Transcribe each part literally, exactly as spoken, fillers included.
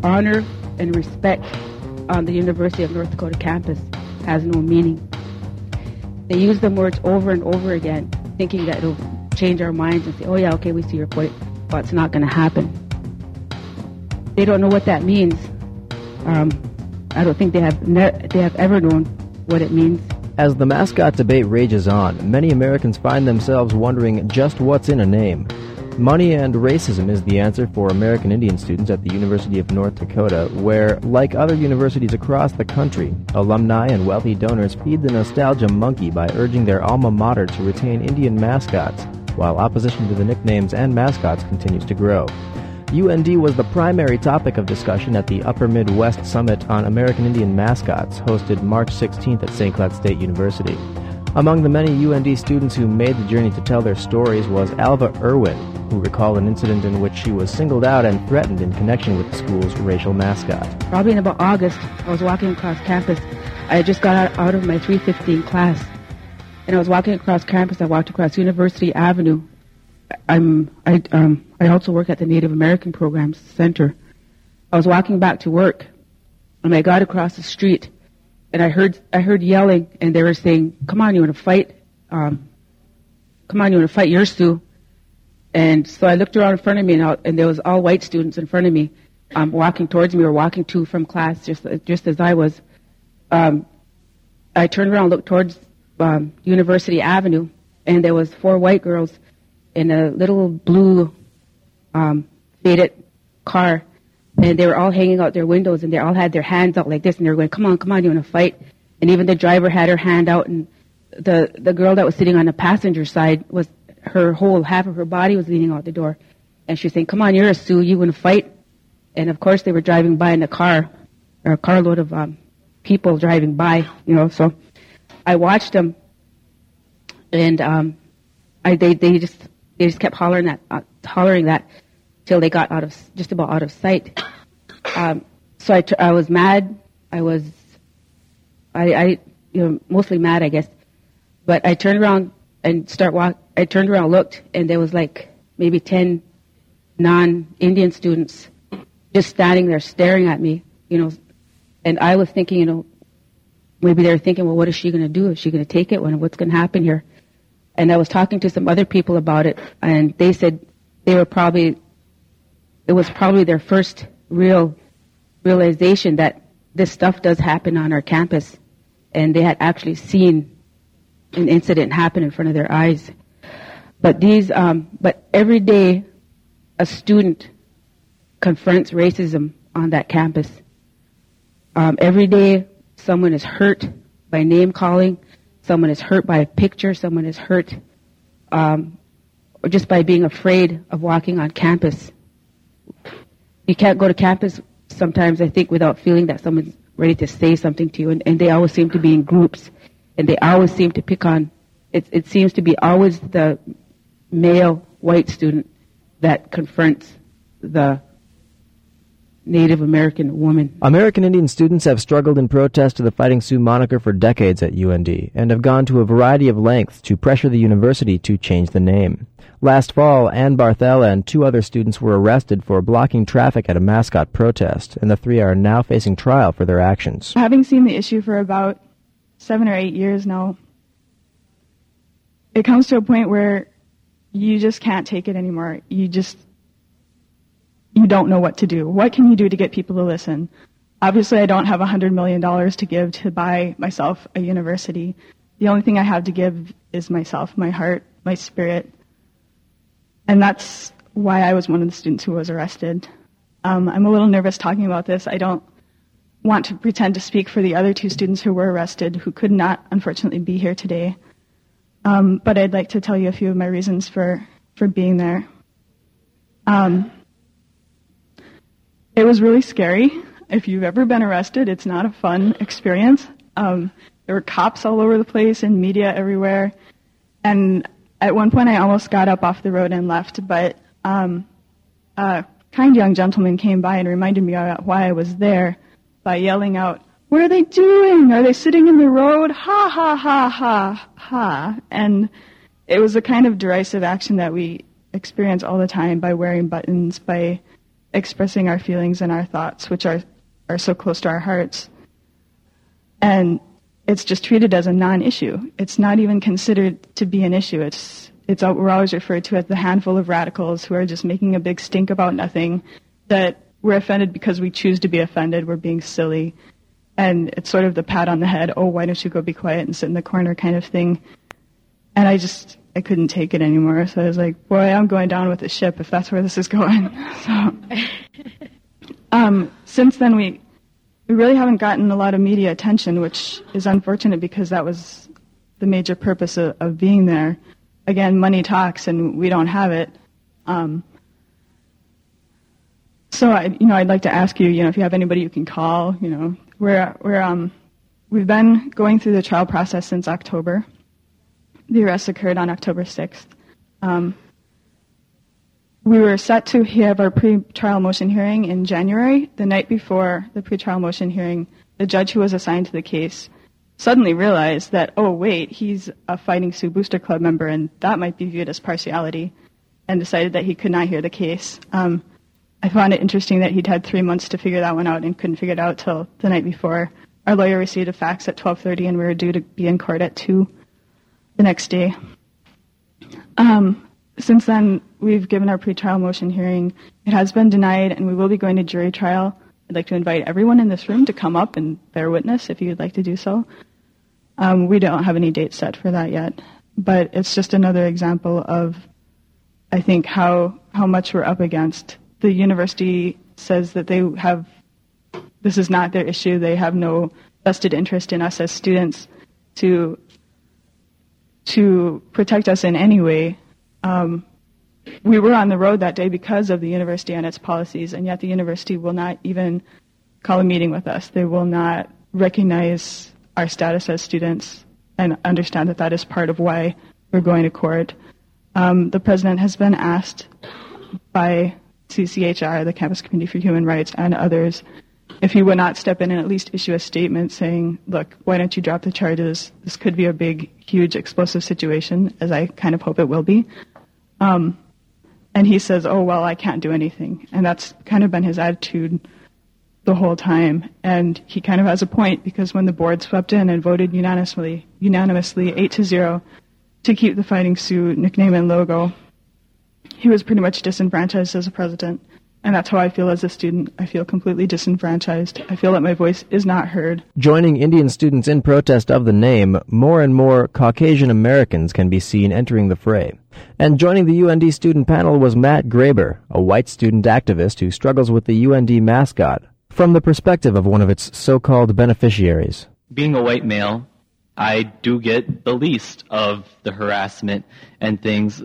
honor and respect on the University of North Dakota campus has no meaning. They use the words over and over again, thinking that it'll change our minds and say, oh yeah, okay, we see your point, but it's not going to happen. They don't know what that means. Um, I don't think they have ne- they have ever known what it means. As the mascot debate rages on, many Americans find themselves wondering just what's in a name. Money and racism is the answer for American Indian students at the University of North Dakota, where, like other universities across the country, alumni and wealthy donors feed the nostalgia monkey by urging their alma mater to retain Indian mascots, while opposition to the nicknames and mascots continues to grow. U N D was the primary topic of discussion at the Upper Midwest Summit on American Indian Mascots, hosted March sixteenth at Saint Cloud State University. Among the many U N D students who made the journey to tell their stories was Alva Irwin, who recalled an incident in which she was singled out and threatened in connection with the school's racial mascot. Probably in about August, I was walking across campus. I had just got out, out of my three fifteen class, and I was walking across campus. I walked across University Avenue. I'm, I, um, I also work at the Native American Programs Center. I was walking back to work, and I got across the street, and I heard I heard yelling, and they were saying, "Come on, you want to fight? Um, come on, you want to fight? You're Sue." And so I looked around in front of me, and, I, and there was all white students in front of me, um, walking towards me or walking to from class, just just as I was. Um, I turned around, looked towards um, University Avenue, and there was four white girls in a little blue um, faded car, and they were all hanging out their windows, and they all had their hands out like this, and they were going, "Come on, come on, you want to fight?" And even the driver had her hand out, and the the girl that was sitting on the passenger side was, her whole half of her body was leaning out the door, and she was saying, "Come on, you're a Sioux, you want to fight?" And of course, they were driving by in a car, or a carload of um, people driving by, you know. So I watched them, and um, I they they just. They just kept hollering that, uh, hollering that, till they got out of, just about out of sight. Um, so I, t- I was mad. I was, I, I, you know, mostly mad, I guess. But I turned around and start walk. I turned around, looked, and there was like maybe ten non-Indian students just standing there staring at me, you know. And I was thinking, you know, maybe they were thinking, well, what is she going to do? Is she going to take it? When, what's going to happen here? And I was talking to some other people about it, and they said they were probably, it was probably their first real realization that this stuff does happen on our campus, and they had actually seen an incident happen in front of their eyes. But these, um, but every day, a student confronts racism on that campus. Um, every day, someone is hurt by name calling. Someone is hurt by a picture. Someone is hurt um, or just by being afraid of walking on campus. You can't go to campus sometimes, I think, without feeling that someone's ready to say something to you. And, and they always seem to be in groups. And they always seem to pick on, it, it seems to be always the male white student that confronts the Native American woman. American Indian students have struggled in protest to the Fighting Sioux moniker for decades at U N D and have gone to a variety of lengths to pressure the university to change the name. Last fall, Ann Barthel and two other students were arrested for blocking traffic at a mascot protest, and the three are now facing trial for their actions. Having seen the issue for about seven or eight years now, it comes to a point where you just can't take it anymore. You just You don't know what to do. What can you do to get people to listen? Obviously, I don't have one hundred million dollars to give to buy myself a university. The only thing I have to give is myself, my heart, my spirit. And that's why I was one of the students who was arrested. Um, I'm a little nervous talking about this. I don't want to pretend to speak for the other two students who were arrested, who could not, unfortunately, be here today. Um, but I'd like to tell you a few of my reasons for, for being there. Um, It was really scary. If you've ever been arrested, it's not a fun experience. Um, there were cops all over the place and media everywhere. And at one point, I almost got up off the road and left, but um, a kind young gentleman came by and reminded me about why I was there by yelling out, "What are they doing? Are they sitting in the road? Ha, ha, ha, ha, ha." And it was a kind of derisive action that we experience all the time by wearing buttons, by expressing our feelings and our thoughts, which are, are so close to our hearts. And it's just treated as a non-issue. It's not even considered to be an issue. It's, it's we're always referred to as the handful of radicals who are just making a big stink about nothing, that we're offended because we choose to be offended, we're being silly. And it's sort of the pat on the head, oh, why don't you go be quiet and sit in the corner kind of thing. And I just, I couldn't take it anymore. So I was like, boy, I'm going down with the ship if that's where this is going. So, um, since then, we we really haven't gotten a lot of media attention, which is unfortunate because that was the major purpose of, of being there. Again, money talks, and we don't have it. Um, so, I, you know, I'd like to ask you, you know, if you have anybody you can call. You know, we're we're um, we've been going through the trial process since October. The arrest occurred on October sixth. Um, we were set to have our pre-trial motion hearing in January. The night before the pre-trial motion hearing, the judge who was assigned to the case suddenly realized that, oh, wait, he's a Fighting Sioux Booster Club member, and that might be viewed as partiality, and decided that he could not hear the case. Um, I found it interesting that he'd had three months to figure that one out and couldn't figure it out till the night before. Our lawyer received a fax at twelve thirty, and we were due to be in court at two the next day. Um, since then, we've given our pretrial motion hearing. It has been denied, and we will be going to jury trial. I'd like to invite everyone in this room to come up and bear witness if you'd like to do so. Um, we don't have any date set for that yet, but it's just another example of, I think, how how much we're up against. The university says that they have, this is not their issue. They have no vested interest in us as students to to protect us in any way. Um, we were on the road that day because of the university and its policies, and yet the university will not even call a meeting with us. They will not recognize our status as students and understand that that is part of why we're going to court. Um, the president has been asked by C C H R, the Campus Committee for Human Rights, and others, if he would not step in and at least issue a statement saying, look, why don't you drop the charges? This could be a big, huge, explosive situation, as I kind of hope it will be. Um, and he says, oh, well, I can't do anything. And that's kind of been his attitude the whole time. And he kind of has a point, because when the board swept in and voted unanimously, unanimously eight to zero to keep the Fighting Sioux nickname and logo, he was pretty much disenfranchised as a president. And that's how I feel as a student. I feel completely disenfranchised. I feel that my voice is not heard. Joining Indian students in protest of the name, more and more Caucasian Americans can be seen entering the fray. And joining the U N D student panel was Matt Graber, a white student activist who struggles with the U N D mascot, from the perspective of one of its so-called beneficiaries. Being a white male, I do get the least of the harassment and things.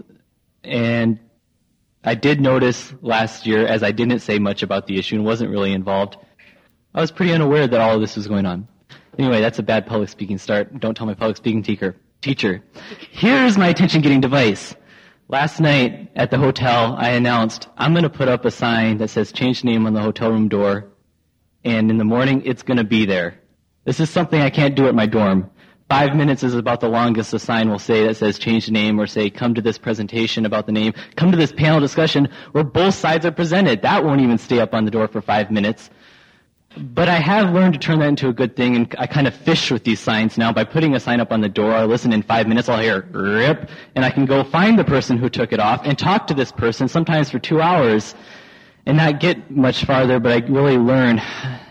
And I did notice last year, as I didn't say much about the issue and wasn't really involved, I was pretty unaware that all of this was going on. Anyway, that's a bad public speaking start. Don't tell my public speaking teacher. Teacher, here's my attention-getting device. Last night at the hotel, I announced, I'm going to put up a sign that says change name on the hotel room door, and in the morning, it's going to be there. This is something I can't do at my dorm. Five minutes is about the longest a sign will say that says change the name, or say come to this presentation about the name, come to this panel discussion where both sides are presented. That won't even stay up on the door for five minutes. But I have learned to turn that into a good thing, and I kind of fish with these signs now. By putting a sign up on the door, I listen in five minutes, I'll hear rip, and I can go find the person who took it off and talk to this person, sometimes for two hours, and not get much farther, but I really learn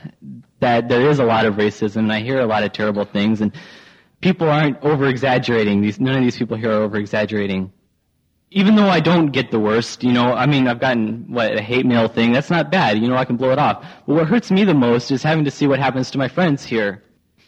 that there is a lot of racism, and I hear a lot of terrible things, and people aren't over-exaggerating. These, none of these people here are over-exaggerating. Even though I don't get the worst, you know, I mean, I've gotten, what, a hate mail thing. That's not bad. You know, I can blow it off. But what hurts me the most is having to see what happens to my friends here.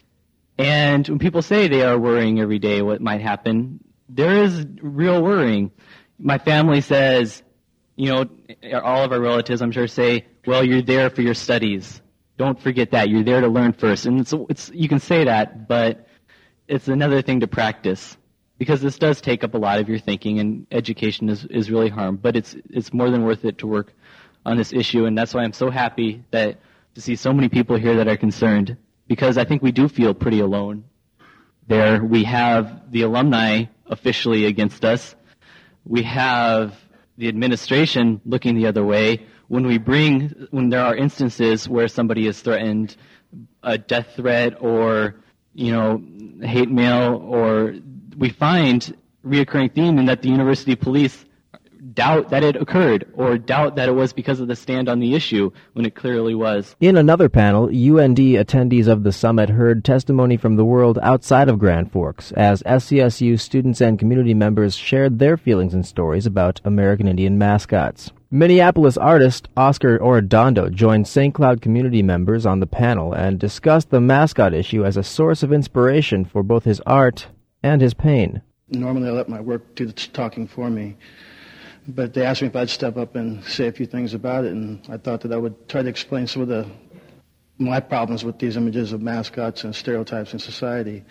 And when people say they are worrying every day what might happen, there is real worrying. My family says, you know, all of our relatives, I'm sure, say, well, you're there for your studies. Don't forget that. You're there to learn first. And it's, it's you can say that, but it's another thing to practice, because this does take up a lot of your thinking, and education is, is really harmed. But it's it's more than worth it to work on this issue, and that's why I'm so happy that to see so many people here that are concerned, because I think we do feel pretty alone there. We have the alumni officially against us. We have the administration looking the other way. when we bring, when there are instances where somebody is threatened, a death threat or, you know, hate mail, or we find reoccurring theme in that the university police doubt that it occurred or doubt that it was because of the stand on the issue when it clearly was. In another panel, U N D attendees of the summit heard testimony from the world outside of Grand Forks as S C S U students and community members shared their feelings and stories about American Indian mascots. Minneapolis artist Oscar Orodondo joined Saint Cloud community members on the panel and discussed the mascot issue as a source of inspiration for both his art and his pain. Normally I let my work do the talking for me, but they asked me if I'd step up and say a few things about it, and I thought that I would try to explain some of the my problems with these images of mascots and stereotypes in society.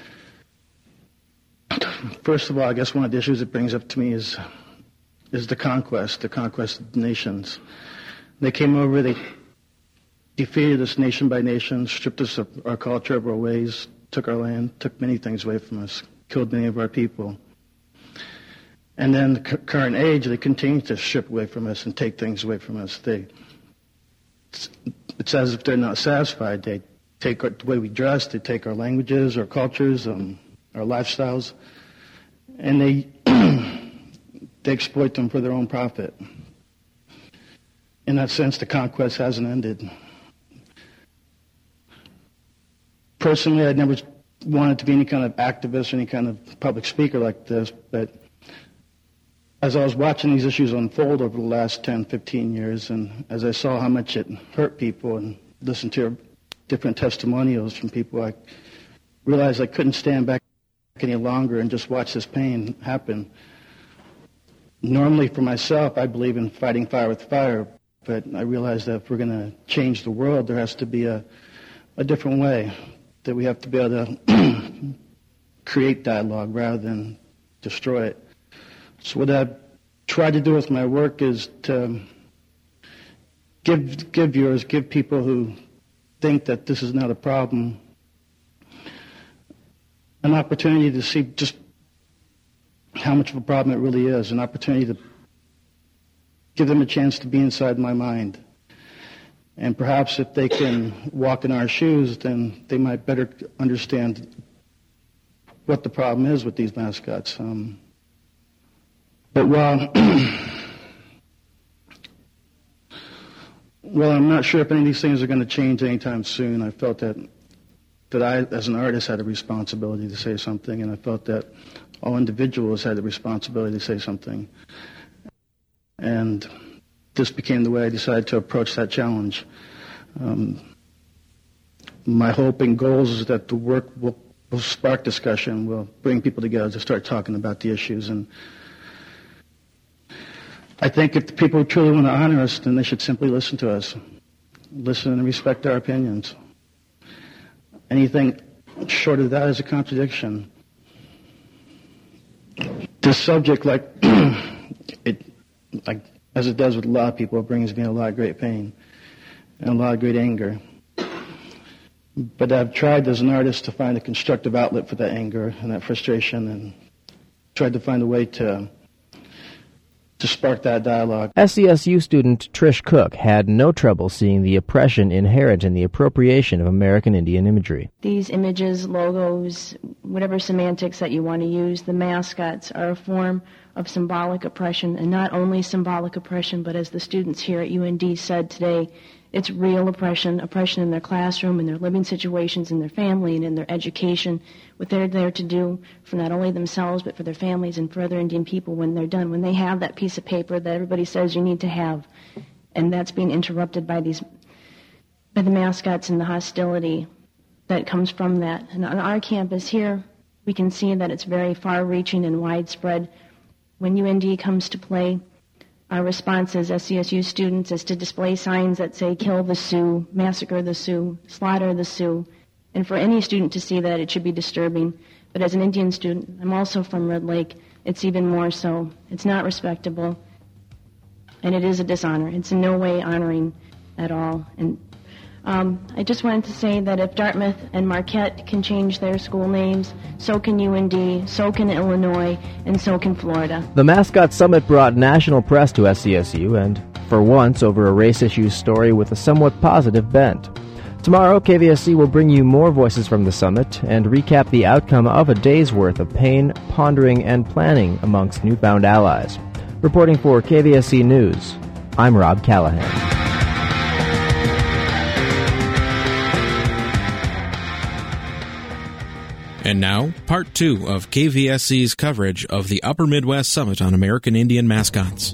First of all, I guess one of the issues it brings up to me is is the conquest, the conquest of the nations. They came over, they defeated us nation by nation, stripped us of our culture, of our ways, took our land, took many things away from us, killed many of our people. And then the c- current age, they continue to strip away from us and take things away from us. They, it's, it's as if they're not satisfied. They take our, the way we dress, they take our languages, our cultures, um, our lifestyles, and they they exploit them for their own profit. In that sense, the conquest hasn't ended. Personally, I never wanted to be any kind of activist or any kind of public speaker like this, but as I was watching these issues unfold over the last ten, fifteen years, and as I saw how much it hurt people and listened to different testimonials from people, I realized I couldn't stand back any longer and just watch this pain happen. Normally for myself, I believe in fighting fire with fire, but I realized that if we're going to change the world, there has to be a, a different way, that we have to be able to create dialogue rather than destroy it. So what I've tried to do with my work is to give give viewers, give people who think that this is not a problem, an opportunity to see just how much of a problem it really is, an opportunity to give them a chance to be inside my mind. And perhaps if they can walk in our shoes, then they might better understand what the problem is with these mascots. Um, but while, well, I'm not sure if any of these things are going to change anytime soon. I felt that that I, as an artist, had a responsibility to say something, and I felt that all individuals had the responsibility to say something. And this became the way I decided to approach that challenge. Um, my hope and goals is that the work will, will spark discussion, will bring people together to start talking about the issues. And I think if the people truly want to honor us, then they should simply listen to us, listen and respect our opinions. Anything short of that is a contradiction. This subject, like it, like as it does with a lot of people, it brings me a lot of great pain and a lot of great anger. But I've tried as an artist to find a constructive outlet for that anger and that frustration, and tried to find a way to to spark that dialogue. S C S U student Trish Cook had no trouble seeing the oppression inherent in the appropriation of American Indian imagery. These images, logos, whatever semantics that you want to use, the mascots are a form of symbolic oppression, and not only symbolic oppression, but as the students here at U N D said today, it's real oppression, oppression in their classroom, in their living situations, in their family, and in their education, what they're there to do for not only themselves, but for their families and for other Indian people when they're done, when they have that piece of paper that everybody says you need to have, and that's being interrupted by these, by the mascots and the hostility that comes from that. And on our campus here, we can see that it's very far-reaching and widespread. When U N D comes to play, our response as S C S U students is to display signs that say, kill the Sioux, massacre the Sioux, slaughter the Sioux. And for any student to see that, it should be disturbing. But as an Indian student, I'm also from Red Lake, it's even more so. It's not respectable, and it is a dishonor. It's in no way honoring at all. And um, I just wanted to say that if Dartmouth and Marquette can change their school names, so can U N D, so can Illinois, and so can Florida. The Mascot Summit brought national press to S C S U, and for once over a race issues story with a somewhat positive bent. Tomorrow, K V S C will bring you more voices from the summit and recap the outcome of a day's worth of pain, pondering, and planning amongst newfound allies. Reporting for K V S C News, I'm Rob Callahan. And now, part two of K V S C's coverage of the Upper Midwest Summit on American Indian Mascots.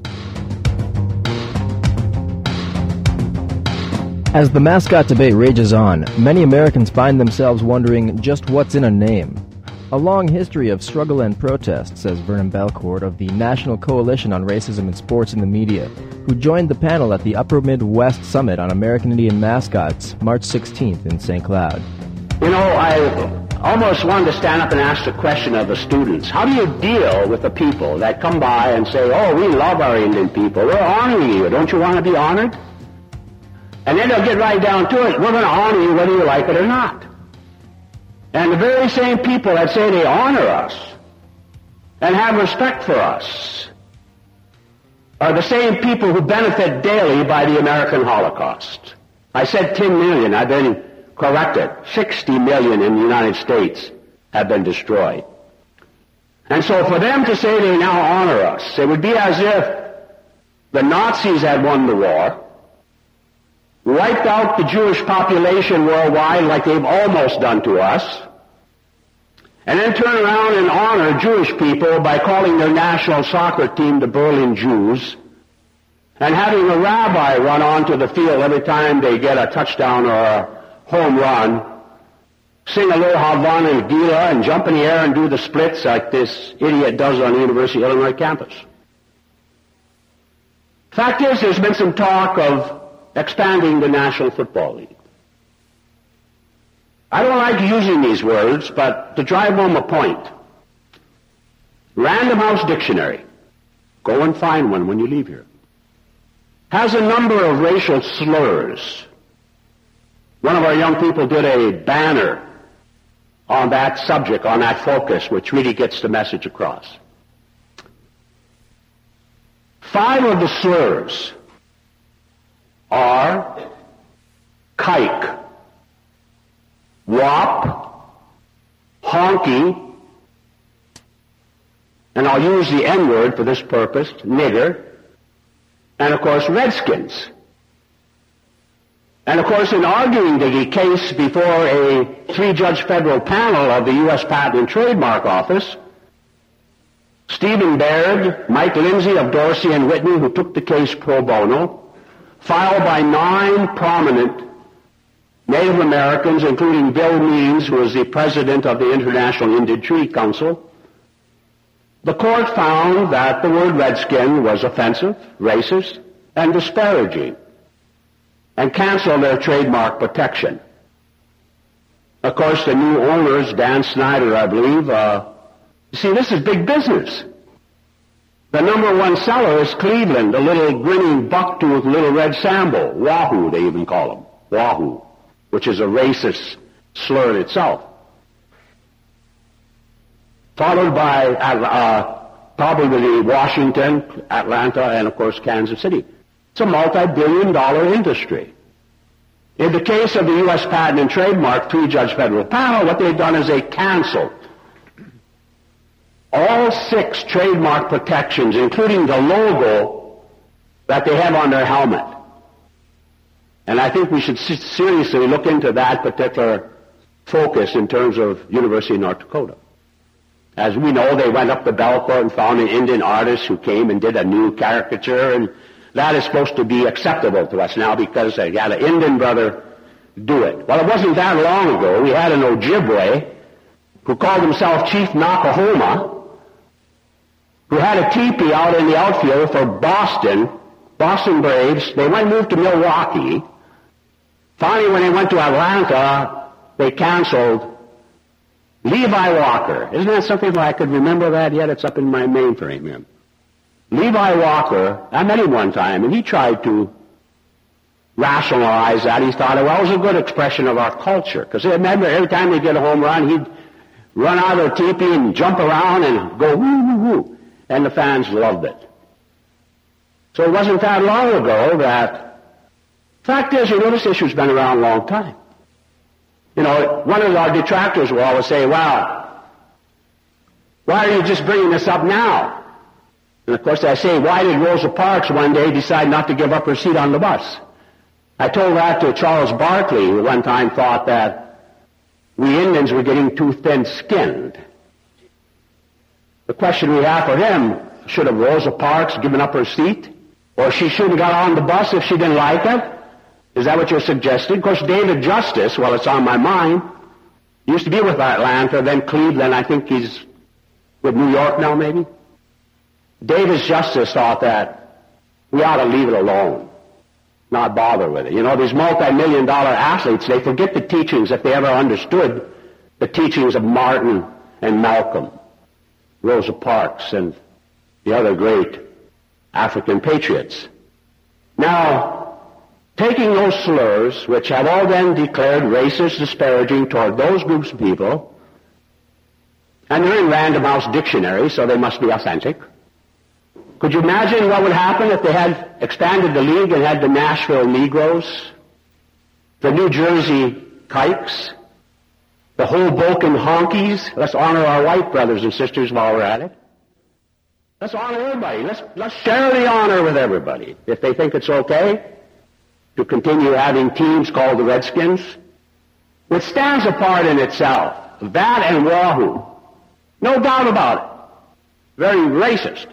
As the mascot debate rages on, many Americans find themselves wondering just what's in a name. A long history of struggle and protest, says Vernon Belcourt of the National Coalition on Racism in Sports and the Media, who joined the panel at the Upper Midwest Summit on American Indian Mascots March sixteenth in Saint Cloud. You know, I almost wanted to stand up and ask the question of the students. How do you deal with the people that come by and say, oh, we love our Indian people, we're honoring you, don't you want to be honored? And then they'll get right down to it, we're going to honor you whether you like it or not. And the very same people that say they honor us and have respect for us are the same people who benefit daily by the American Holocaust. I said ten million, I've been corrected. sixty million in the United States have been destroyed. And so for them to say they now honor us, it would be as if the Nazis had won the war, wiped out the Jewish population worldwide like they've almost done to us, and then turn around and honor Jewish people by calling their national soccer team the Berlin Jews, and having a rabbi run onto the field every time they get a touchdown or a home run, sing a little Havana and Gila and jump in the air and do the splits like this idiot does on the University of Illinois campus. Fact is, there's been some talk of expanding the National Football League. I don't like using these words, but to drive home a point, Random House Dictionary, go and find one when you leave here, has a number of racial slurs. One of our young people did a banner on that subject, on that focus, which really gets the message across. Five of the slurs are kike, wop, honky, and I'll use the N-word for this purpose, nigger, and of course redskins. And of course in arguing the case before a three-judge federal panel of the U S Patent and Trademark Office, Stephen Baird, Mike Lindsay of Dorsey and Whitney, who took the case pro bono, filed by nine prominent Native Americans, including Bill Means, who was the president of the International Indian Treaty Council. The court found that the word redskin was offensive, racist, and disparaging, and canceled their trademark protection. Of course, the new owners, Dan Snyder, I believe, uh, you see, this is big business. The number one seller is Cleveland, the little grinning buck-toothed little red sambo, wahoo, they even call him, wahoo, which is a racist slur in itself. Followed by uh, probably Washington, Atlanta, and of course Kansas City. It's a multi-billion dollar industry. In the case of the U S Patent and Trademark three-judge federal panel, what they've done is they canceled all six trademark protections, including the logo that they have on their helmet. And I think we should seriously look into that particular focus in terms of University of North Dakota. As we know, they went up to Belcourt and found an Indian artist who came and did a new caricature, and that is supposed to be acceptable to us now because they got an Indian brother do it. Well, it wasn't that long ago. We had an Ojibwe who called himself Chief Nakahoma, who had a teepee out in the outfield for Boston, Boston Braves. They went and moved to Milwaukee. Finally, when they went to Atlanta, they canceled Levi Walker. Isn't that something that I could remember that yet? It's up in my mainframe here. Levi Walker, I met him one time, and he tried to rationalize that. He thought, well, it was a good expression of our culture. Because remember, every time he'd get a home run, he'd run out of the teepee and jump around and go woo, woo, woo. And the fans loved it. So it wasn't that long ago that, fact is, you know, this issue's been around a long time. You know, one of our detractors will always say, well, why are you just bringing this up now? And of course I say, why did Rosa Parks one day decide not to give up her seat on the bus? I told that to Charles Barkley, who one time thought that we Indians were getting too thin-skinned. The question we have for him, should have Rosa Parks given up her seat? Or she shouldn't have got on the bus if she didn't like it? Is that what you're suggesting? Of course, David Justice, well, it's on my mind, he used to be with Atlanta, then Cleveland. I think he's with New York now, maybe. David Justice thought that we ought to leave it alone, not bother with it. You know, these multi-million dollar athletes, they forget the teachings, if they ever understood the teachings of Martin and Malcolm, Rosa Parks, and the other great African patriots. Now, taking those slurs, which have all been declared racist, disparaging toward those groups of people, and they're in Random House Dictionary, so they must be authentic. Could you imagine what would happen if they had expanded the league and had the Nashville Negroes, the New Jersey Kikes, the Hoboken Honkies? Let's honor our white brothers and sisters while we're at it. Let's honor everybody. Let's, let's share the honor with everybody. If they think it's okay to continue having teams called the Redskins, which stands apart in itself. That and Wahoo. No doubt about it. Very racist.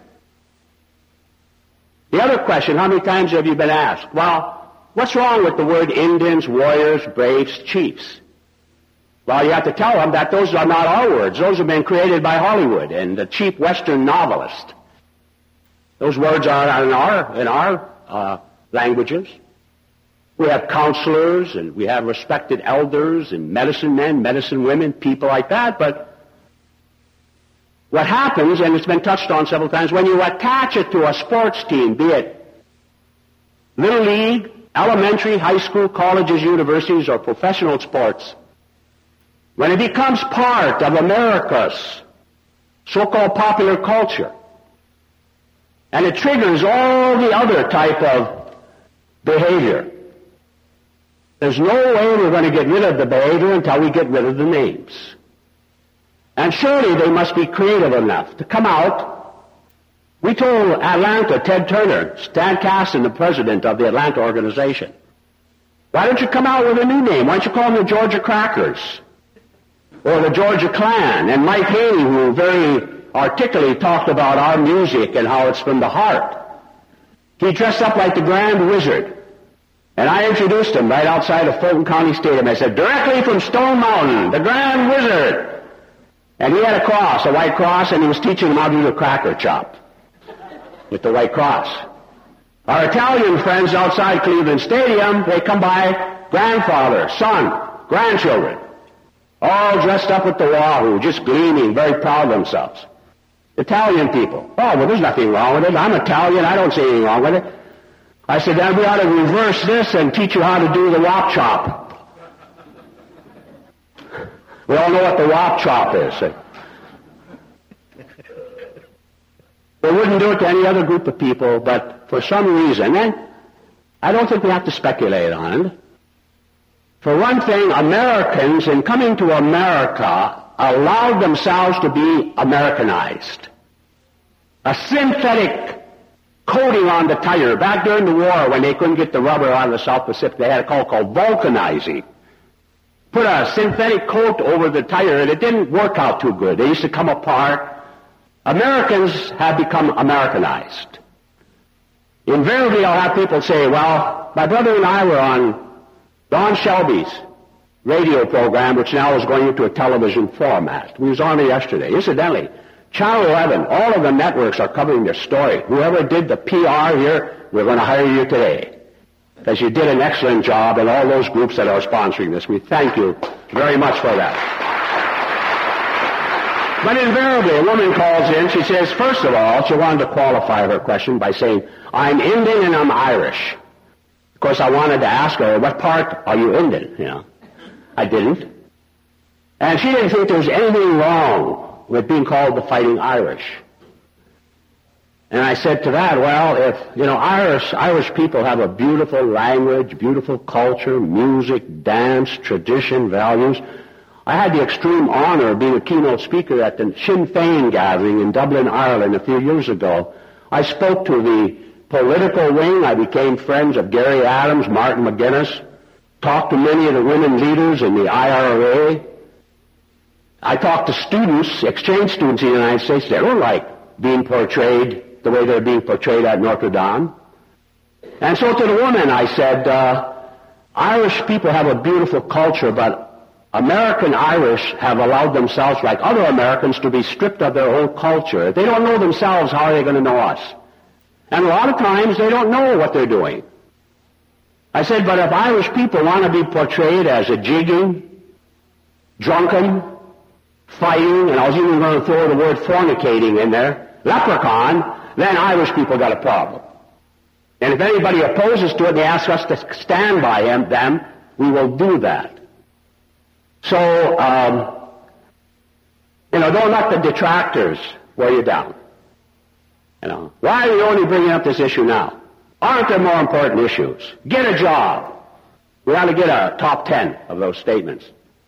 The other question, how many times have you been asked? Well, what's wrong with the word Indians, warriors, braves, chiefs? Well, you have to tell them that those are not our words. Those have been created by Hollywood and the cheap Western novelist. Those words are in our, in our uh, languages. We have counselors and we have respected elders and medicine men, medicine women, people like that, but what happens, and it's been touched on several times, when you attach it to a sports team, be it little league, elementary, high school, colleges, universities, or professional sports, when it becomes part of America's so-called popular culture, and it triggers all the other type of behavior, there's no way we're going to get rid of the behavior until we get rid of the names. And surely they must be creative enough to come out. We told Atlanta, Ted Turner, Stan Kasten, the president of the Atlanta organization, why don't you come out with a new name? Why don't you call them the Georgia Crackers? Or the Georgia Clan? And Mike Haley, who very articulately talked about our music and how it's from the heart, he dressed up like the Grand Wizard. And I introduced him right outside of Fulton County Stadium. I said, directly from Stone Mountain, the Grand Wizard. And he had a cross, a white cross, and he was teaching them how to do the cracker chop with the white cross. Our Italian friends outside Cleveland Stadium, they come by, grandfather, son, grandchildren, all dressed up with the Wahoo, just gleaming, very proud of themselves. Italian people. Oh, well, there's nothing wrong with it. I'm Italian. I don't see anything wrong with it. I said, then we ought to reverse this and teach you how to do the wop chop. We all know what the wop chop is. They wouldn't do it to any other group of people, but for some reason, and I don't think we have to speculate on it. For one thing, Americans, in coming to America, allowed themselves to be Americanized. A synthetic coating on the tire. Back during the war, when they couldn't get the rubber out of the South Pacific, they had a call called vulcanizing. Put a synthetic coat over the tire, and it didn't work out too good. They used to come apart. Americans have become Americanized. Invariably, I'll have people say, well, my brother and I were on Don Shelby's radio program, which now is going into a television format. We was on it yesterday. Incidentally, Channel eleven, all of the networks are covering their story. Whoever did the P R here, we're going to hire you today, because you did an excellent job, and all those groups that are sponsoring this, we thank you very much for that. But invariably, a woman calls in, she says, first of all, she wanted to qualify her question by saying, I'm Indian and I'm Irish. Of course, I wanted to ask her, what part are you Indian? You know, I didn't. And she didn't think there was anything wrong with being called the Fighting Irish. And I said to that, well, if, you know, Irish, Irish people have a beautiful language, beautiful culture, music, dance, tradition, values. I had the extreme honor of being a keynote speaker at the Sinn Féin gathering in Dublin, Ireland a few years ago. I spoke to the political wing. I became friends of Gary Adams, Martin McGuinness, talked to many of the women leaders in the I R A. I talked to students, exchange students in the United States. They don't like being portrayed the way they're being portrayed at Notre Dame. And so to the woman I said, uh, Irish people have a beautiful culture, but American Irish have allowed themselves, like other Americans, to be stripped of their own culture. If they don't know themselves, how are they going to know us? And a lot of times they don't know what they're doing. I said, but if Irish people want to be portrayed as a jigging, drunken, fighting, and I was even going to throw the word fornicating in there, leprechaun, then Irish people got a problem. And if anybody opposes to it and they ask us to stand by him, them, we will do that. So, um, you know, don't let the detractors wear you down. You know, why are you only bringing up this issue now? Aren't there more important issues? Get a job. We ought to get a top ten of those statements.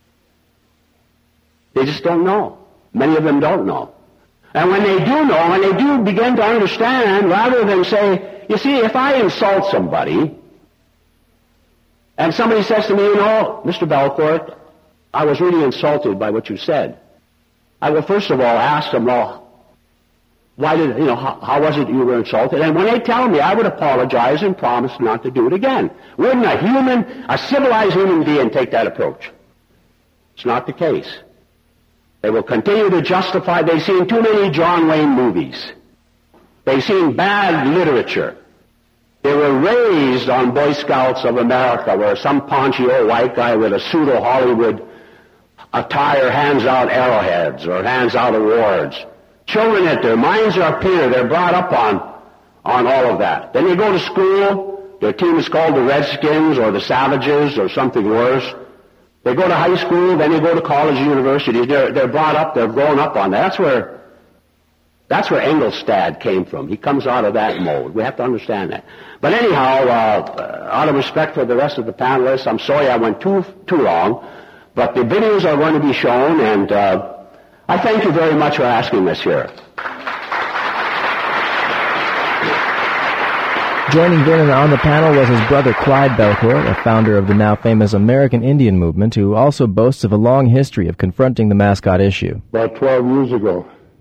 They just don't know. Many of them don't know. And when they do know, when they do begin to understand, rather than say, you see, if I insult somebody, and somebody says to me, you know, Mister Belcourt, I was really insulted by what you said, I will first of all ask them, well, why did, you know, how, how was it you were insulted? And when they tell me, I would apologize and promise not to do it again. Wouldn't a human, a civilized human being take that approach? It's not the case. They will continue to justify. They've seen too many John Wayne movies. They've seen bad literature. They were raised on Boy Scouts of America, where some paunchy old white guy with a pseudo-Hollywood attire hands out arrowheads or hands out awards. Children, that their minds are clear, they're brought up on, on all of that. Then they go to school, their team is called the Redskins or the Savages or something worse. They go to high school, then they go to college and universities. They're, they're brought up, they're grown up on that. That's where, that's where Engelstad came from. He comes out of that mode. We have to understand that. But anyhow, uh, out of respect for the rest of the panelists, I'm sorry I went too, too long, but the videos are going to be shown, and uh, I thank you very much for asking this here. Joining Vernon on the panel was his brother Clyde Belcourt, a founder of the now famous American Indian movement, who also boasts of a long history of confronting the mascot issue. About twelve years ago,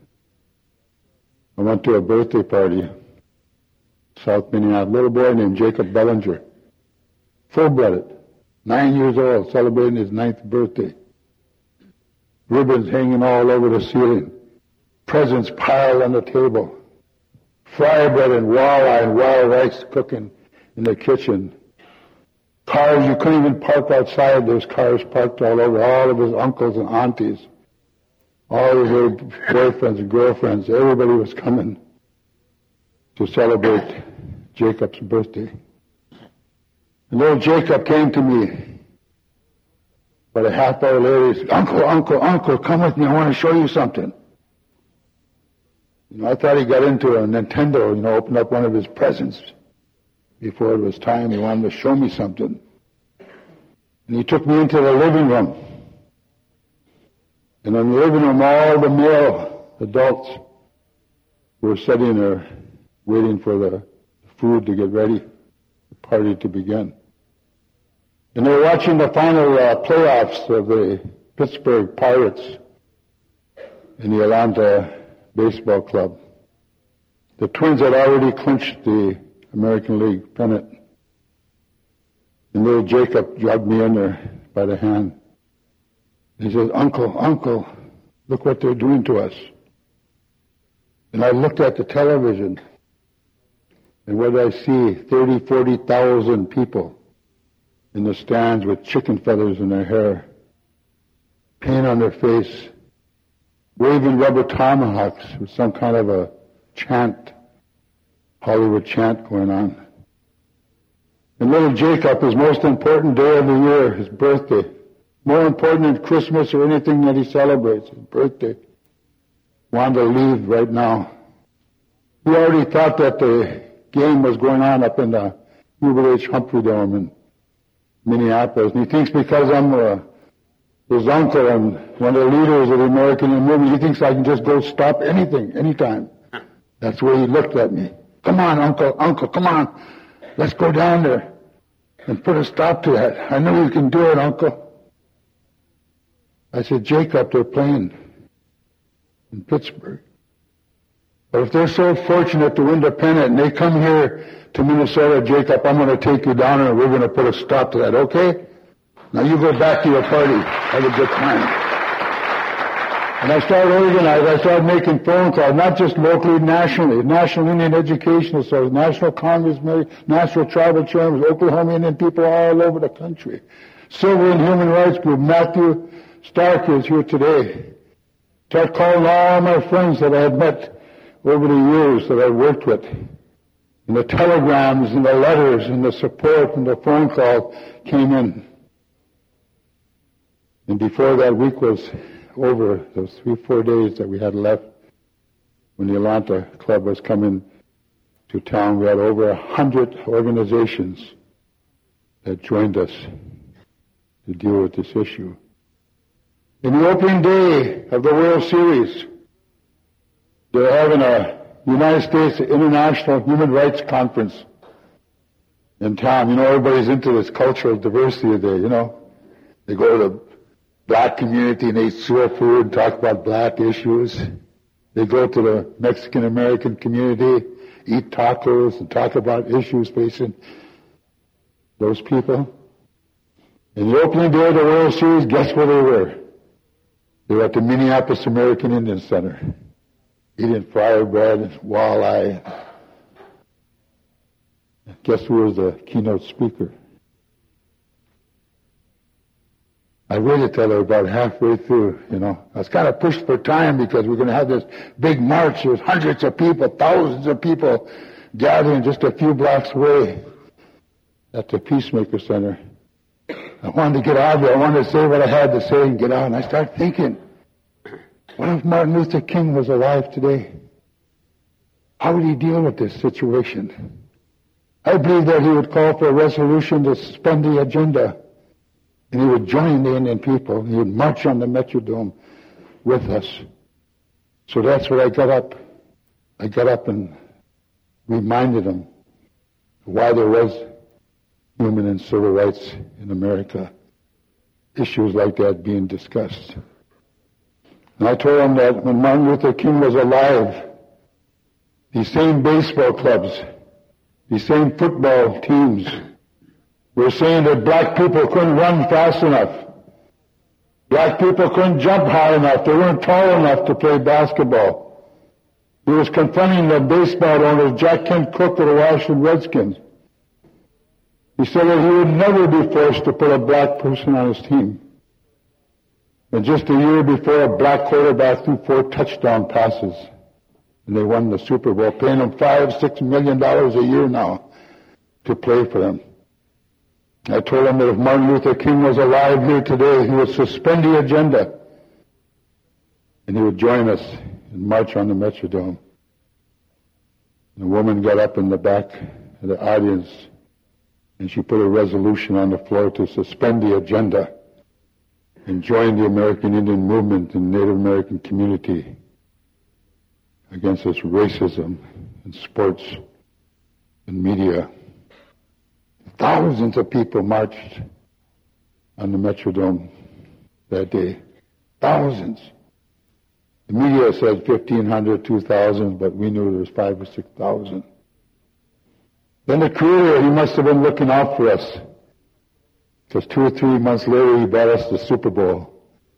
I went to a birthday party, South Minneapolis, a little boy named Jacob Bellinger, full-blooded, nine years old, celebrating his ninth birthday. Ribbons hanging all over the ceiling, presents piled on the table, fry bread and walleye and wild rice cooking in the kitchen. Cars, you couldn't even park outside. There's cars parked all over. All of his uncles and aunties, all his little boyfriends and girlfriends, everybody was coming to celebrate Jacob's birthday. And little Jacob came to me about a half hour later. He said, Uncle, Uncle, Uncle, come with me. I want to show you something. You know, I thought he got into a Nintendo, you know, opened up one of his presents before it was time. He wanted to show me something. And he took me into the living room. And in the living room, all the male adults were sitting there waiting for the food to get ready, the party to begin. And they were watching the final uh, playoffs of the Pittsburgh Pirates in the Atlanta Baseball Club. The Twins had already clinched the American League pennant. And little Jacob dragged me in there by the hand. He says, Uncle, Uncle, look what they're doing to us. And I looked at the television, and what did I see? Thirty, forty thousand people in the stands with chicken feathers in their hair, paint on their face, waving rubber tomahawks with some kind of a chant, Hollywood chant going on. And little Jacob, his most important day of the year, his birthday, more important than Christmas or anything that he celebrates, his birthday, wanted to leave right now. he already thought that the game was going on up in the Hubert H. Humphrey Dome in Minneapolis. And he thinks because I'm uh, his uncle and one of the leaders of the American movement, he thinks I can just go stop anything, anytime. That's the way he looked at me. Come on, uncle, uncle, come on. Let's go down there and put a stop to that. I know you can do it, uncle. I said, Jacob, they're playing in Pittsburgh. But if they're so fortunate to win the pennant and they come here to Minnesota, Jacob, I'm going to take you down and we're going to put a stop to that, okay? Now you go back to your party. Have a good time. And I started organizing. I started making phone calls, not just locally, nationally. National Indian Educational Association, National Congress, National Tribal Chairmen, Oklahoma Indian people all over the country. Civil and Human Rights Group, Matthew Stark is here today. Start calling all my friends that I had met over the years that I worked with. And the telegrams and the letters and the support and the phone call came in. And before that week was over, those three, four days that we had left, when the Atlanta Club was coming to town, we had over a hundred organizations that joined us to deal with this issue. In the opening day of the World Series, they're having a United States International Human Rights Conference in town. You know, everybody's into this cultural diversity day, you know. They go to the black community and they serve food and talk about black issues. They go to the Mexican-American community, eat tacos and talk about issues facing those people. In the opening day of the World Series, guess where they were? They were at the Minneapolis American Indian Center, eating fire bread and walleye. Guess who was the keynote speaker? I waited till they were about halfway through, you know. I was kind of pushed for time because we're going to have this big march. There's hundreds of people, thousands of people gathering just a few blocks away at the Peacemaker Center. I wanted to get out of there. I wanted to say what I had to say and get out. And I started thinking, what if Martin Luther King was alive today? How would he deal with this situation? I believe that he would call for a resolution to suspend the agenda. And he would join the Indian people. He would march on the Metrodome with us. So that's what I got up. I got up and reminded him why there was human and civil rights in America. Issues like that being discussed. And I told him that when Martin Luther King was alive, these same baseball clubs, these same football teams, we're saying that black people couldn't run fast enough. Black people couldn't jump high enough. They weren't tall enough to play basketball. He was confronting the baseball owners, Jack Kent Cooke of the Washington Redskins. He said that he would never be forced to put a black person on his team. And just a year before, a black quarterback threw four touchdown passes. And they won the Super Bowl, paying him five, six million dollars a year now to play for them. I told him that if Martin Luther King was alive here today, he would suspend the agenda and he would join us and march on the Metrodome. And a woman got up in the back of the audience and she put a resolution on the floor to suspend the agenda and join the American Indian movement and Native American community against this racism in sports and media. Thousands of people marched on the Metrodome that day. Thousands. The media said fifteen hundred, two thousand, but we knew there was five or six thousand. Then the Creator, he must have been looking out for us. Because two or three months later, he brought us the Super Bowl.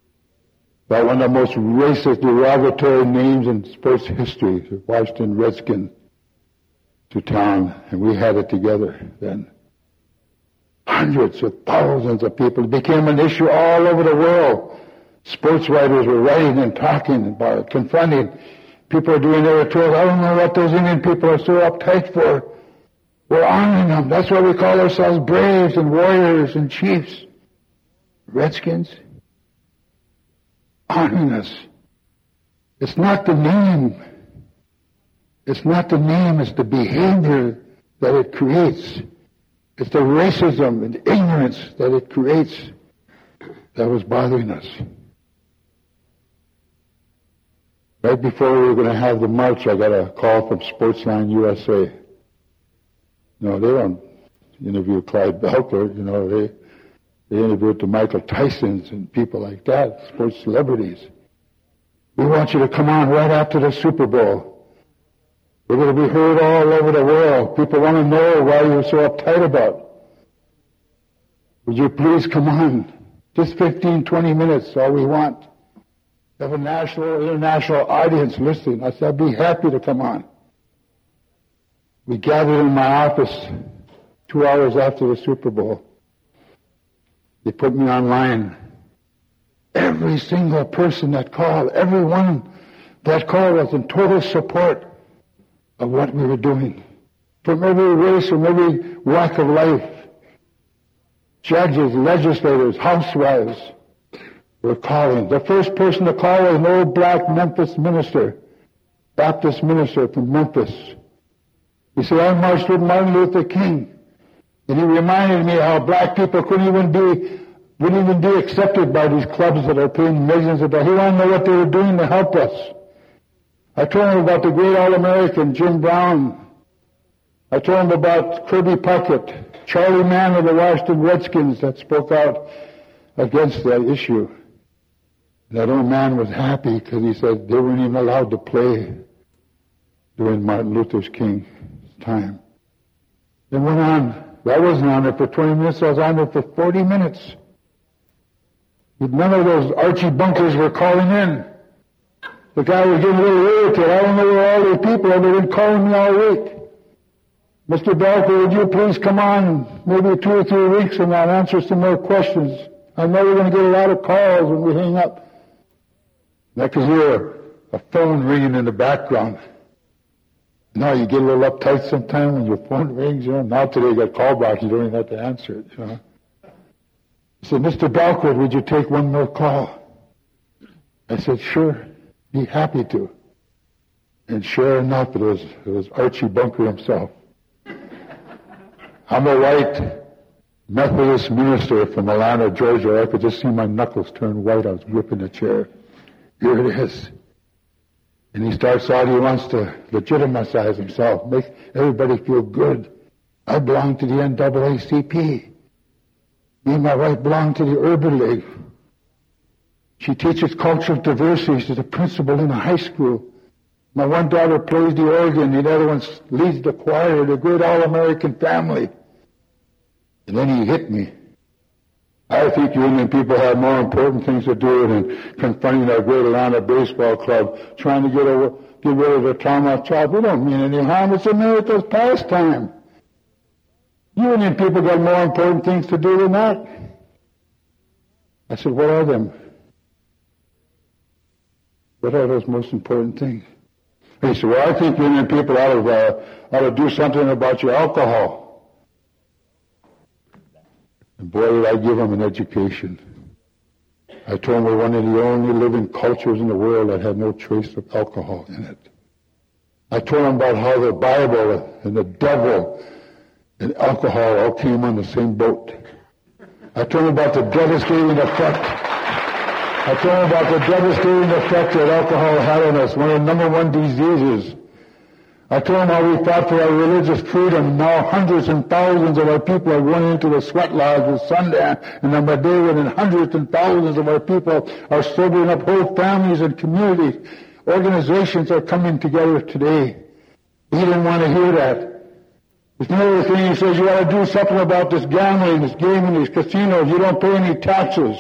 By one of the most racist, derogatory names in sports history, the Washington Redskins, to town. And we had it together then. Hundreds of thousands of people. It became an issue all over the world. Sports writers were writing and talking about it, confronting. People are doing editorials. I don't know what those Indian people are so uptight for. We're honoring them. That's why we call ourselves braves and warriors and chiefs. Redskins. Honoring us. It's not the name. It's not the name, it's the behavior that it creates. It's the racism and ignorance that it creates that was bothering us. Right before we were going to have the march, I got a call from Sportsline U S A. No, they don't interview Clyde Belker, you know, they, they interviewed the Michael Tysons and people like that, sports celebrities. We want you to come on right after the Super Bowl. We're going to be heard all over the world. People want to know why you're so uptight about. Would you please come on? Just fifteen, twenty minutes, all we want. Have a national, international audience listening. I said, I'd be happy to come on. We gathered in my office two hours after the Super Bowl. They put me online. Every single person that called, everyone that called was in total support of what we were doing. From every race, from every walk of life. Judges, legislators, housewives were calling. The first person to call was an old black Memphis minister, Baptist minister from Memphis. He said, I marched with Martin Luther King. And he reminded me how black people couldn't even be, wouldn't even be accepted by these clubs that are paying millions of dollars. He wanted to know what they were doing to help us. I told him about the great All-American Jim Brown. I told him about Kirby Puckett, Charlie Mann of the Washington Redskins that spoke out against that issue. That old man was happy because he said they weren't even allowed to play during Martin Luther King's time. It went on. I wasn't on there for twenty minutes. I was on there for forty minutes. None of those Archie bunkers were calling in. The guy was getting a little irritated. I don't know where all these people are. They've been calling me all week. Mister Belker, would you please come on maybe two or three weeks and I'll answer some more questions. I know we're going to get a lot of calls when we hang up. I could hear a phone ringing in the background. Now you get a little uptight sometimes when your phone rings, you know. Now today you got callbacks, you don't even have to answer it, you know. He said, Mister Belker, would you take one more call? I said, sure, be happy to. And sure enough, it was, it was Archie Bunker himself. I'm a white Methodist minister from Atlanta, Georgia. I could just see my knuckles turn white. I was gripping the chair. Here it is. And he starts out, he wants to legitimize himself, make everybody feel good. I belong to the N double A C P. Me and my wife belong to the Urban League. She teaches cultural diversity. She's a principal in a high school. My one daughter plays the organ, the other one leads the choir, the great all-American family. And then he hit me. I think Union people have more important things to do than confronting our great Atlanta baseball club, trying to get, over, get rid of the trauma of child. We don't mean any harm. It's America's pastime. Union people got more important things to do than that. I said, what are them? What are those most important things? He said, well, I think Union people ought to, uh, ought to do something about your alcohol. And boy, did I give them an education. I told them we're one of the only living cultures in the world that had no trace of alcohol in it. I told them about how the Bible and the devil and alcohol all came on the same boat. I told them about the devastating effect. I told them about the devastating effect that alcohol had on us, one of the number one diseases. I told them how we fought for our religious freedom. Now hundreds and thousands of our people are going into the sweat lodge with Sundance and Armadillo, and hundreds and thousands of our people are sobering up whole families and communities. Organizations are coming together today. He didn't want to hear that. There's another thing he says, you ought to do something about this gambling, this gaming, these casinos. You don't pay any taxes.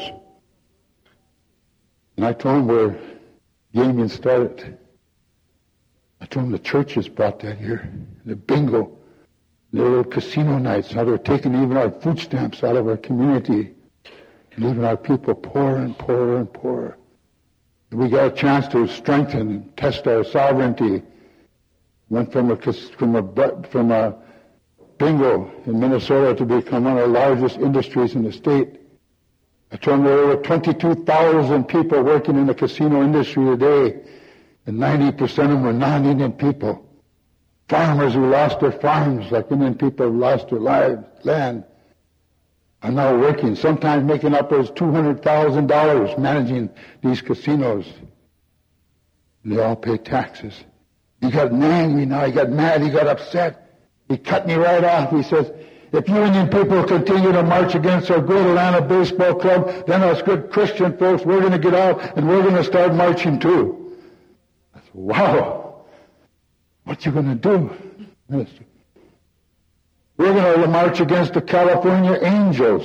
And I told him where gaming started. I told them the churches brought that here. The bingo, the little casino nights, how they're taking even our food stamps out of our community, leaving our people poorer and poorer and poorer. And we got a chance to strengthen and test our sovereignty. Went from a from a from a bingo in Minnesota to become one of the largest industries in the state. I told them there were over twenty-two thousand people working in the casino industry today. And ninety percent of them were non-Indian people. Farmers who lost their farms, like Indian people have lost their lives, land, are now working, sometimes making upwards two hundred thousand dollars managing these casinos. And they all pay taxes. He got angry now. He got mad. He got upset. He cut me right off. He says, if you Indian people continue to march against our great Atlanta baseball club, then us good Christian folks, we're going to get out and we're going to start marching too. I said, wow. What you going to do, Minister? We're going to march against the California Angels.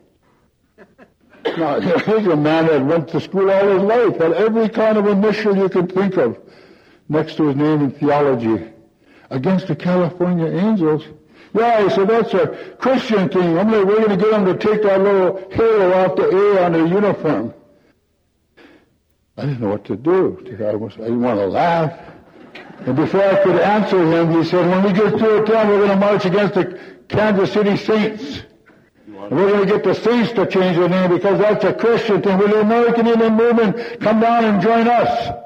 Now, here's a man that went to school all his life, had every kind of initial you could think of next to his name in theology. Against the California Angels? Yeah, he said, that's a Christian thing. I'm like, we're going to get them to take that little halo off the A on their uniform. I didn't know what to do. I, was, I didn't want to laugh. And before I could answer him, he said, when we get through town, we're going to march against the Kansas City Saints. And we're going to get the Saints to change their name because that's a Christian thing. Will the American Indian movement come down and join us?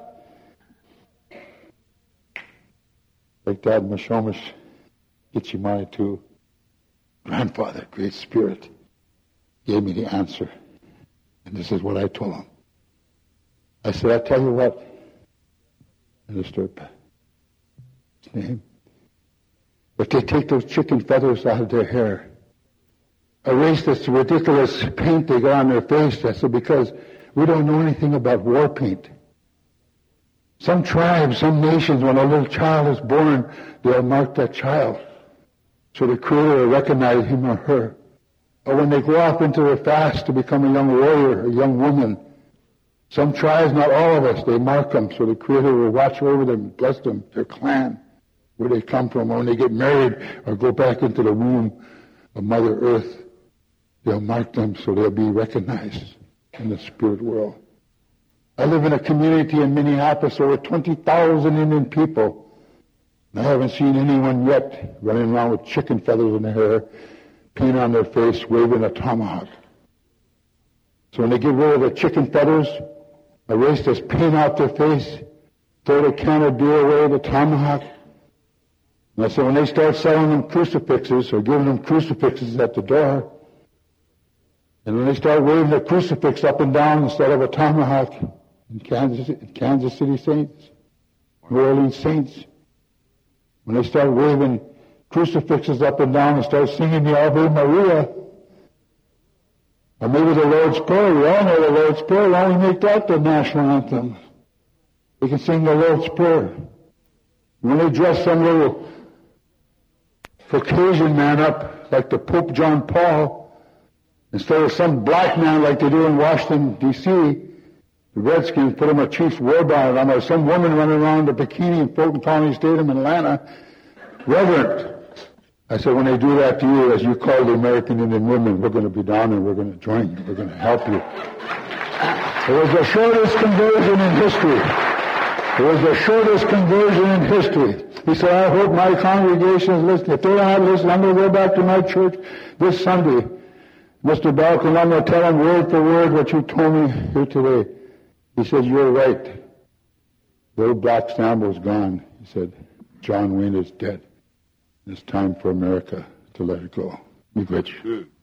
Like Dad Mishomish Gitchimai too. Grandfather, Great Spirit, gave me the answer. And this is what I told him. I said, I tell you what, Minister, his name, if they take those chicken feathers out of their hair, erase this ridiculous paint they got on their face, I said, because we don't know anything about war paint. Some tribes, some nations, when a little child is born, they'll mark that child so the Creator will recognize him or her. Or when they go off into their fast to become a young warrior, a young woman, some tribes, not all of us, they mark them so the Creator will watch over them, bless them, their clan, where they come from. Or when they get married or go back into the womb of Mother Earth, they'll mark them so they'll be recognized in the spirit world. I live in a community in Minneapolis, over twenty thousand Indian people. And I haven't seen anyone yet running around with chicken feathers in their hair, paint on their face, waving a tomahawk. So when they get rid of the chicken feathers, erase this paint off their face, throw the can of beer away, the tomahawk. And I said, when they start selling them crucifixes or giving them crucifixes at the door, and when they start waving the crucifix up and down instead of a tomahawk in Kansas, in Kansas City Saints, New Orleans Saints, when they start waving crucifixes up and down and start singing the Ave Maria, or maybe the Lord's Prayer, we all know the Lord's Prayer, why don't we make that the national anthem? We can sing the Lord's Prayer. When they dress some little Caucasian man up like the Pope John Paul, instead of some black man like they do in Washington, D C, the Redskins put him a Chiefs war bonnet on, or some woman running around in a bikini in Fulton County Stadium in Atlanta. Reverend, I said, when they do that to you, as you call the American Indian women, we're going to be down and we're going to join you. We're going to help you. It was the shortest conversion in history. It was the shortest conversion in history. He said, I hope my congregation is listening. If they're not listening, I'm going to go back to my church this Sunday. Mister Balkan, I'm going to tell him word for word what you told me here today. He said, you're right. The little black stamp was gone. He said, John Wayne is dead. It's time for America to let it go. Be rich.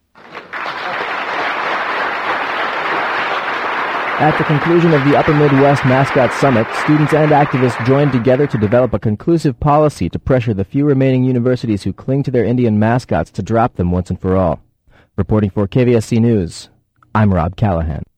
At the conclusion of the Upper Midwest Mascot Summit, students and activists joined together to develop a conclusive policy to pressure the few remaining universities who cling to their Indian mascots to drop them once and for all. Reporting for K V S C News, I'm Rob Callahan.